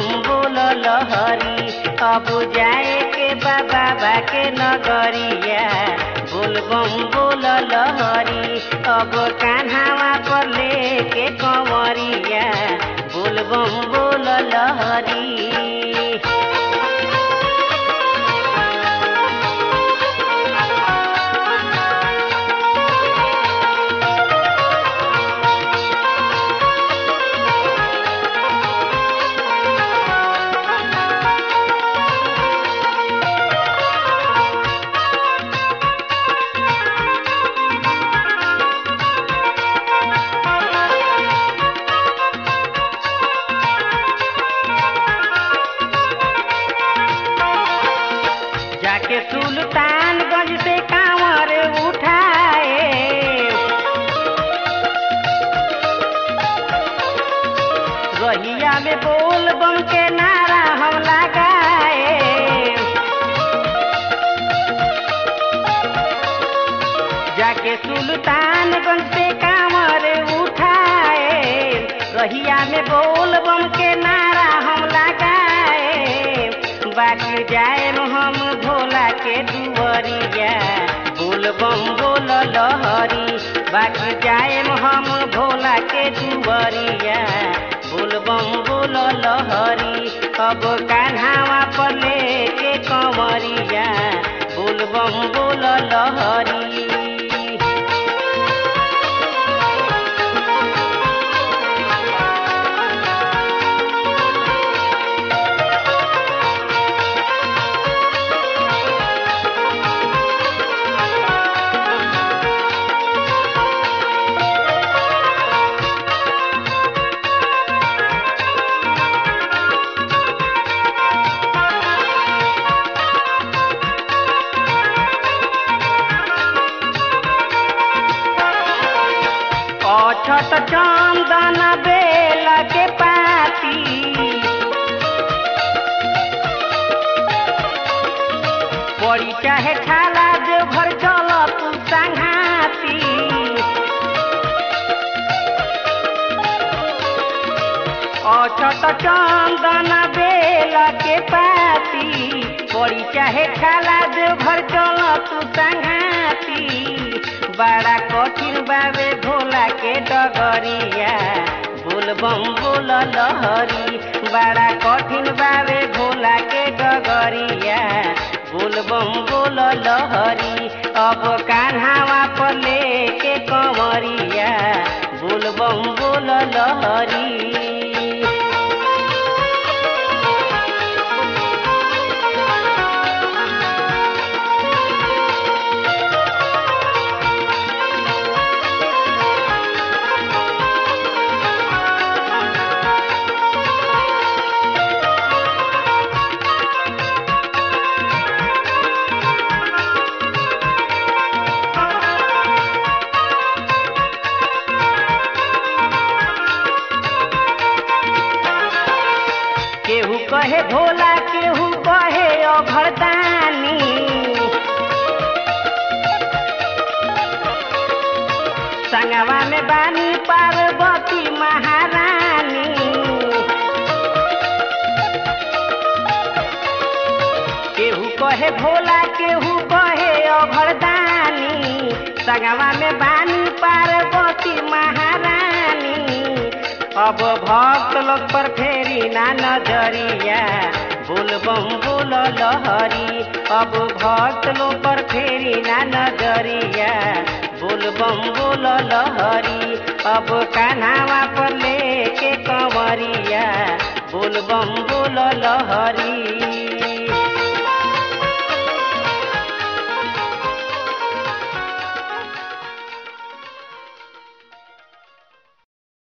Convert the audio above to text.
बोल लहरी अब जाए के बाबा के नगरिया बोल बम बोल लहरी अब कान्हावा पर लेके कंवरिया बोल बम बोल लहरी। जाके सुल्तानगंज से कांवर उठाए रहिया में बोल बम के नारा हम लगाए जाके सुल्तानगंज से कांवर उठाए रहिया में बोल बम के नारा हम लगाए बाकी जाए हम भोला के दुवरिया बोल बम बोल लहरी बाकी जाए हम भोला के दुवरिया बोल बम बोल लहरी अब कान्हावा पर लेके कंवरिया बोल बम बोल लहरी। अछत चंदन बेल के पाती पड़ी चाहे छाला जो घर चल तू संघाती अछत चंदन बेल के पाती पड़ी चाहे छाला जो घर चल तू संघाती बड़ा कठिन बाबे भोला के डगरिया बोल बम बोल लहरी बड़ा कठिन बाबे भोला के डगरिया बोल बम बोल लहरी अब कान्हावा पर लेके कंवरिया बोल बम बोल लहरी। केहू कहे भोला केहू कहे अभरदानी संगवा में बानी पार्वती महारानी केहू कहे भोला केहू कहे अभरदानी संगवा में बानी पार्वती महारानी अब भक्त लोग पर फेरी ना नजरिया बोल बम बोल लहरी अब भक्त लोग पर फेरी ना नजरिया बोल बम बोल लहरी अब कान्हावा पर लेके कंवरिया बोल बम बोल लहरी।